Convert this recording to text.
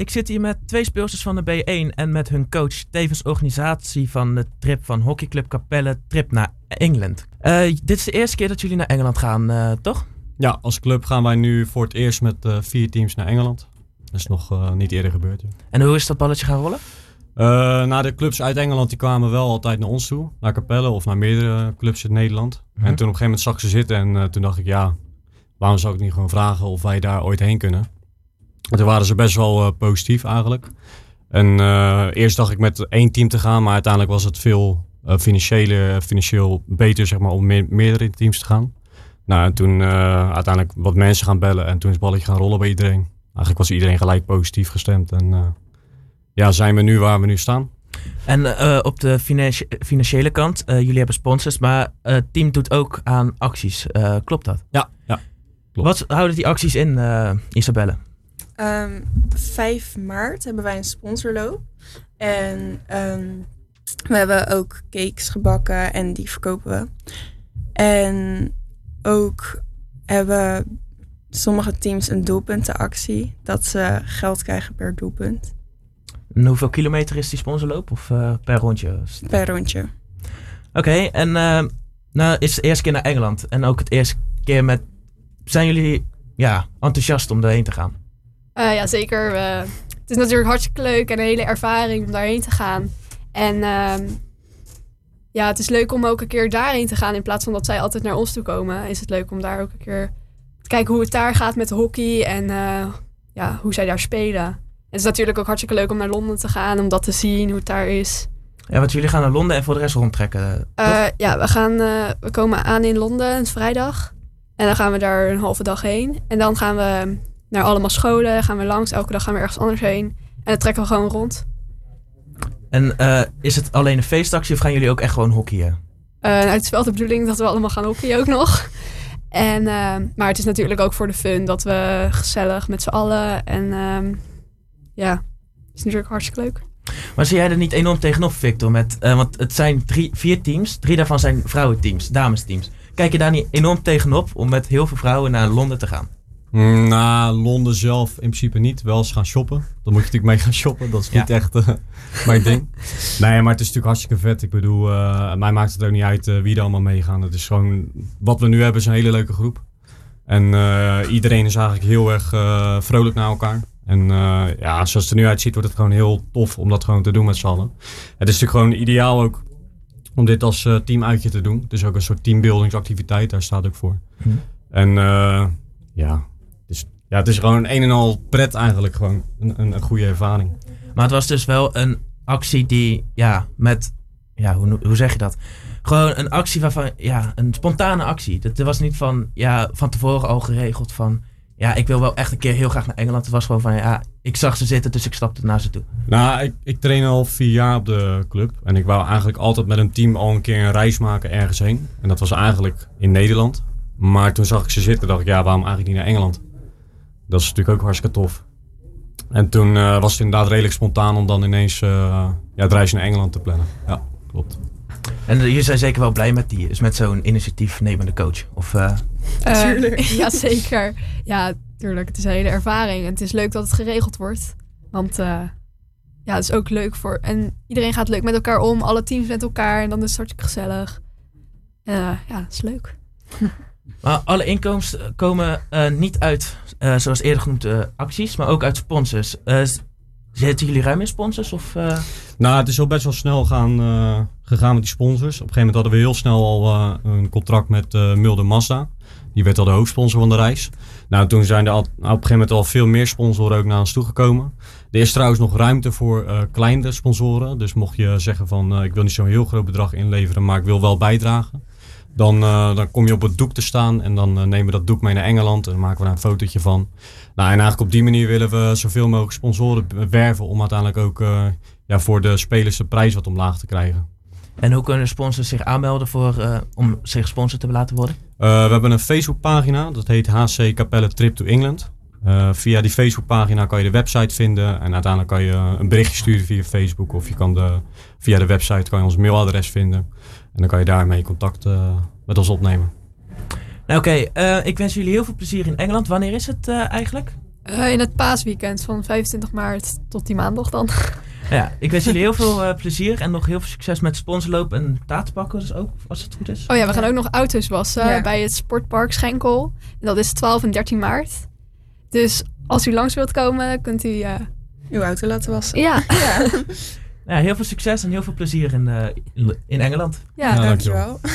ik zit hier met 2 speelsters van de B1 en met hun coach, tevens organisatie van de trip van hockeyclub Capelle, trip naar Engeland. Dit is de eerste keer dat jullie naar Engeland gaan, toch? Ja, als club gaan wij nu voor het eerst met 4 teams naar Engeland. Dat is nog niet eerder gebeurd. Ja. En hoe is dat balletje gaan rollen? De clubs uit Engeland die kwamen wel altijd naar ons toe. Naar Capelle of naar meerdere clubs in Nederland. En toen op een gegeven moment zag ik ze zitten en toen dacht ik, ja, waarom zou ik niet gewoon vragen of wij daar ooit heen kunnen? En toen waren ze best wel positief eigenlijk. En eerst dacht ik met 1 team te gaan, maar uiteindelijk was het veel financieel beter zeg maar, om meerdere teams te gaan. Nou, en toen uiteindelijk wat mensen gaan bellen en toen is het balletje gaan rollen bij iedereen. Eigenlijk was iedereen gelijk positief gestemd en zijn we nu waar we nu staan. En op de financiële kant, jullie hebben sponsors, maar het team doet ook aan acties. Klopt dat? Ja, klopt. Wat houden die acties in, Isabelle? 5 maart hebben wij een sponsorloop. En we hebben ook cakes gebakken en die verkopen we. En ook hebben sommige teams een doelpuntenactie. Dat ze geld krijgen per doelpunt. En hoeveel kilometer is die sponsorloop? Of per rondje? Per rondje. Oké, en nou is het de eerste keer naar Engeland. En ook het eerste keer met... Zijn jullie enthousiast om daarheen te gaan? Ja, zeker. Het is natuurlijk hartstikke leuk en een hele ervaring om daarheen te gaan. En het is leuk om ook een keer daarheen te gaan. In plaats van dat zij altijd naar ons toe komen, is het leuk om daar ook een keer te kijken hoe het daar gaat met hockey. En hoe zij daar spelen. En het is natuurlijk ook hartstikke leuk om naar Londen te gaan, om dat te zien, hoe het daar is. Ja, want jullie gaan naar Londen en voor de rest rondtrekken, toch? We komen aan in Londen, het is vrijdag. En dan gaan we daar een halve dag heen. En dan gaan we naar allemaal scholen, gaan we langs. Elke dag gaan we ergens anders heen. En dan trekken we gewoon rond. En is het alleen een feestactie of gaan jullie ook echt gewoon hockeyen? Het is wel de bedoeling dat we allemaal gaan hockeyen ook nog. En, maar het is natuurlijk ook voor de fun dat we gezellig met z'n allen. En het is natuurlijk hartstikke leuk. Maar zie jij er niet enorm tegenop, Victor? Want het zijn 4 teams. 3 daarvan zijn vrouwenteams, damesteams. Kijk je daar niet enorm tegenop om met heel veel vrouwen naar Londen te gaan? Londen zelf in principe niet. Wel eens gaan shoppen. Dan moet je natuurlijk mee gaan shoppen. Dat is niet echt mijn ding. Nee, maar het is natuurlijk hartstikke vet. Ik bedoel, mij maakt het ook niet uit wie er allemaal meegaan. Het is gewoon, wat we nu hebben is een hele leuke groep. En iedereen is eigenlijk heel erg vrolijk naar elkaar. En zoals het er nu uitziet wordt het gewoon heel tof om dat gewoon te doen met z'n allen. Het is natuurlijk gewoon ideaal ook om dit als teamuitje te doen. Het is ook een soort teambuildingsactiviteit. Daar staat ook voor. En het is gewoon een en al pret eigenlijk. Gewoon een goede ervaring. Maar het was dus wel een actie die, hoe zeg je dat? Gewoon een actie waarvan, een spontane actie. Dat was niet van tevoren al geregeld van, ik wil wel echt een keer heel graag naar Engeland. Het was gewoon van, ik zag ze zitten, dus ik stapte naar ze toe. Nou, ik train al 4 jaar op de club. En ik wou eigenlijk altijd met een team al een keer een reis maken ergens heen. En dat was eigenlijk in Nederland. Maar toen zag ik ze zitten, dacht ik, waarom eigenlijk niet naar Engeland? Dat is natuurlijk ook hartstikke tof. En toen was het inderdaad redelijk spontaan om dan ineens het reisje naar Engeland te plannen. Ja, klopt. En jullie zijn zeker wel blij met zo'n initiatiefnemende coach? Tuurlijk. Ja, zeker. Ja, tuurlijk. Het is een hele ervaring. En het is leuk dat het geregeld wordt. Want het is ook leuk voor... En iedereen gaat leuk met elkaar om. Alle teams met elkaar. En dan is het hartstikke gezellig. Dat is leuk. Maar alle inkomsten komen niet uit, zoals eerder genoemd, acties, maar ook uit sponsors. Zitten jullie ruim in sponsors? Het is al best wel snel gegaan met die sponsors. Op een gegeven moment hadden we heel snel al een contract met Mulder Mazda. Die werd al de hoofdsponsor van de reis. Toen zijn er op een gegeven moment al veel meer sponsoren ook naar ons toegekomen. Er is trouwens nog ruimte voor kleinere sponsoren. Dus mocht je zeggen van ik wil niet zo'n heel groot bedrag inleveren, maar ik wil wel bijdragen. Dan kom je op het doek te staan en dan nemen we dat doek mee naar Engeland en dan maken we daar een fotootje van. En eigenlijk op die manier willen we zoveel mogelijk sponsoren werven om uiteindelijk ook voor de spelers de prijs wat omlaag te krijgen. En hoe kunnen sponsors zich aanmelden om zich sponsor te laten worden? We hebben een Facebookpagina, dat heet HC Capelle Trip to England. Via die Facebookpagina kan je de website vinden en uiteindelijk kan je een berichtje sturen via Facebook of je kan via de website kan je ons mailadres vinden. En dan kan je daarmee contact met ons opnemen. Oké, ik wens jullie heel veel plezier in Engeland. Wanneer is het eigenlijk? In het paasweekend van 25 maart tot die maandag dan. Ja, ik wens jullie heel veel plezier en nog heel veel succes met sponsorloop en taartpakken. Dus ook, als het goed is. Oh ja, we gaan ook nog auto's wassen bij het Sportpark Schenkel. En dat is 12 en 13 maart. Dus als u langs wilt komen, kunt u... uw auto laten wassen. Ja. Ja, heel veel succes en heel veel plezier in Engeland. Ja, dankjewel.